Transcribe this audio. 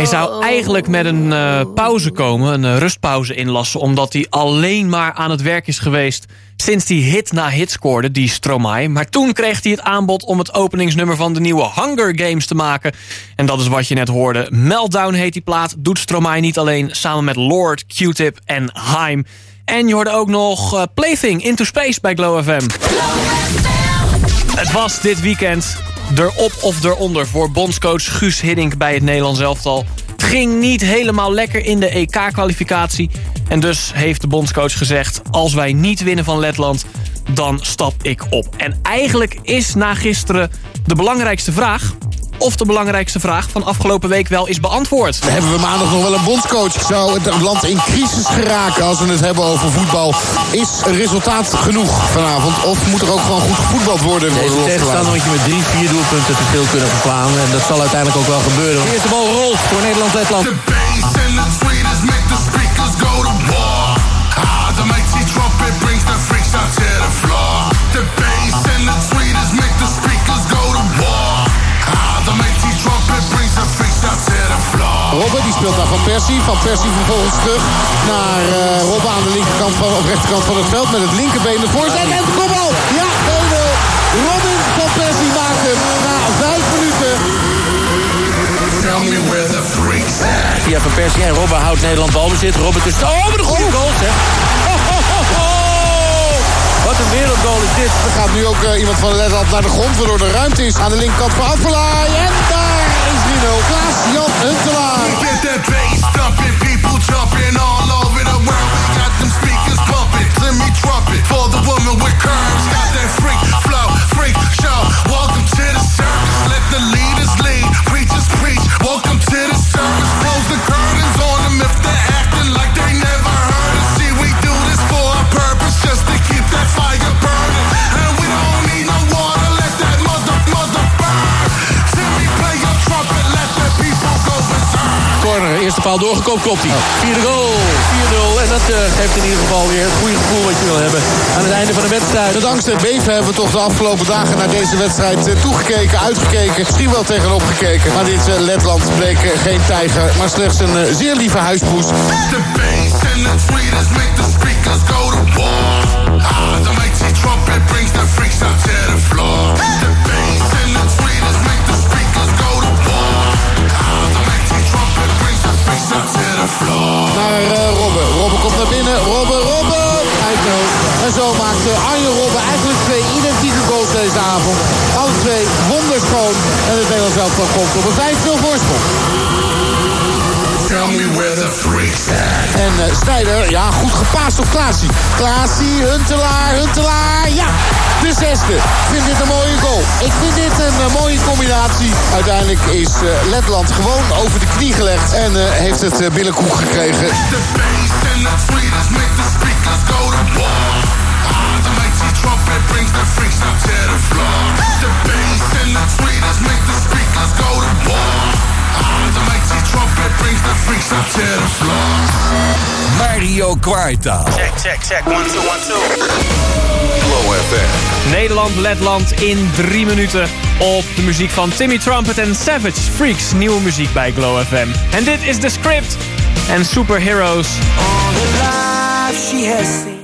Hij zou eigenlijk met een pauze komen, een rustpauze inlassen, omdat hij alleen maar aan het werk is geweest sinds hij hit na hit scoorde, die Stromae. Maar toen kreeg hij het aanbod om het openingsnummer van de nieuwe Hunger Games te maken. En dat is wat je net hoorde. Meltdown heet die plaat, doet Stromae niet alleen, samen met Lord, Q-Tip en Haim. En je hoorde ook nog Plaything, Into Space bij Glow FM. Het was dit weekend erop of eronder voor bondscoach Guus Hiddink bij het Nederlands elftal. Het ging niet helemaal lekker in de EK-kwalificatie. En dus heeft de bondscoach gezegd, als wij niet winnen van Letland, dan stap ik op. En eigenlijk is na gisteren de belangrijkste vraag, of de belangrijkste vraag van afgelopen week wel is beantwoord. Hebben we maandag nog wel een bondscoach? Zou het land in crisis geraken als we het hebben over voetbal? Is er resultaat genoeg vanavond? Of moet er ook gewoon goed gevoetbald worden? Deze tegenstander moet je met 3-4 doelpunten verschil kunnen verslaan. En dat zal uiteindelijk ook wel gebeuren. De eerste bal rolt voor Nederland-Letland. The bass and the tweeters make the speakers go to war. The mighty trumpet brings the freaks out to the floor. The bass and the tweeters make the speakers go to war. The mighty trumpet brings the freaks out to the floor. Robben, die speelt naar Van Persie. Van Persie vervolgens terug naar Robben aan de linkerkant of rechterkant van het veld. Met het linkerbeen de voorzet. En de kopbal! Ja, 1-0. Robin van Persie maakt hem na 5 minuten. Tell me where the freaks at. Via Van Persie en Robben houdt Nederland balbezit. Robben tussen. Oh, wat een goede goal, zeg. Wat een wereldgoal is dit. Er gaat nu ook iemand van Letland naar de grond, waardoor er ruimte is aan de linkerkant voor Afvelaar. En daar is 3-0. Klaas-Jan Huntelaar. Get that bass thumping, people jumping all over the world. We got them speakers bumping. Let me trumpet for the woman with curves. Got that freak flow, freak show. Welcome to the circus. Let the leaders lead, preachers preach. Welcome to the circus. Close the curtains on them if they're acting like they never heard us. See, we do this for a purpose, just to keep that fire burning. And we don't need no water, let that mother burn. Timmy, play your trumpet, let the people go berserk. Corner, eerste paal doorgekomen, klopt hij. Vierde goal, 4-0. En dat geeft in ieder geval weer het goede gevoel wat je wil hebben aan het einde van de wedstrijd. Dankzij Beven hebben we toch de afgelopen dagen naar deze wedstrijd toegekeken, uitgekeken, misschien wel tegenop gekeken. Maar dit Letland bleek geen tijger, maar slechts een zeer lieve huispoes. The bass and the tweeters make the speakers go to war. The mighty trumpet brings the freaks out to the floor. The bass and the tweeters make the speakers go to war. The mighty trumpet brings the freaks out to the floor. Naar Robben. Robben komt naar binnen. Robben. En zo maakte Arjen Robben eigenlijk 2 identieke goals deze avond. Alle 2 wonderschoon. En het Nederlands elftal komt op een 5-0 voorsprong. Tell me where the freaks at. En Sneijder, ja, goed gepaast op Klaasie. Klaasie, Huntelaar, ja, de 6e. Ik vind dit een mooie goal. Ik vind dit een mooie combinatie. Uiteindelijk is Letland gewoon over de knie gelegd en heeft het billenkoek gekregen. The bass and the tweeters make the speakers go to war. The mighty trumpet brings the freaks out to the floor. The bass and the tweeters make the speakers go to war. The mighty trumpet brings the freaks out to the floor. Mario Kwarta. Check. 1, 2, 1, 2. Glow FM. Nederland-Letland in 3 minuten op de muziek van Timmy Trumpet en Savage Freaks. Nieuwe muziek bij Glow FM. En dit is The Script en Superheroes. All the life she has seen.